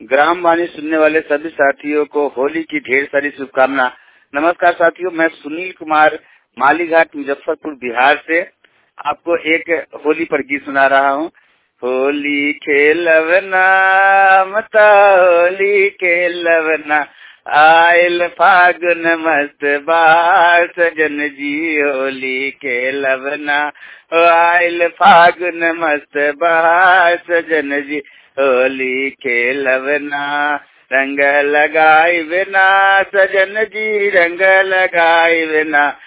Gram वाणी सुनने वाले सभी साथियों को होली की ढेर सारी शुभकामना। नमस्कार साथियों, मैं सुनील कुमार मालीघाट मुजफ्फरपुर बिहार से आपको एक होली पर गीत सुना रहा हूँ। होली खेलवना मता होली खेलवना, आयल फागुन मस्त बार सजन जी होली खेलवना, आयल फागुन मस्त बार सजन जी होली खेलवना, रंग लगाई बिना सजन जी रंग लगाई बिना,